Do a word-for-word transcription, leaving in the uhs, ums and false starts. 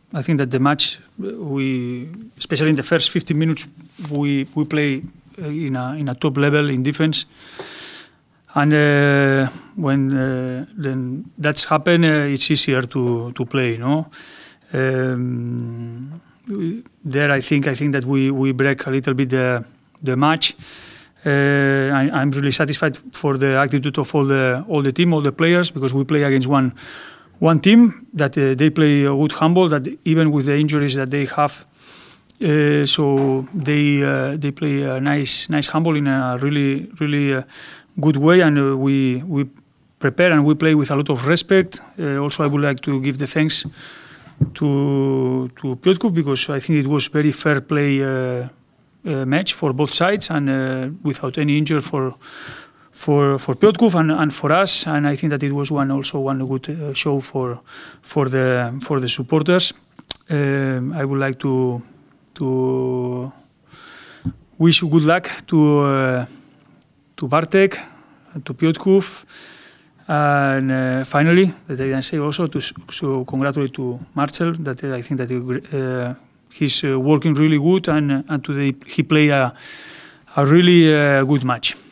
I think that the match, we, especially in the first fifteen minutes, we we play in a in a top level in defense, and uh, when uh, then that's happened, uh, it's easier to to play. No, um, there I think I think that we we break a little bit the the match. Uh, I, I'm really satisfied for the attitude of all the all the team, all the players, because we play against one. One team that uh, they play a good handball, that even with the injuries that they have, uh, so they uh, they play a nice nice handball in a really really uh, good way, and uh, we we prepare and we play with a lot of respect. Uh, also, I would like to give the thanks to to Piotrków, because I think it was very fair play uh, uh, match for both sides, and uh, without any injury for. For for Piotrków and, and for us, and I think that it was one also one good uh, show for for the for the supporters. Um, I would like to to wish good luck to uh, to Bartek, to Piotrków, and uh, finally that I can say also to so congratulate to Marcel, that uh, I think that uh, he's uh, working really good, and and today he played a a really uh, good match.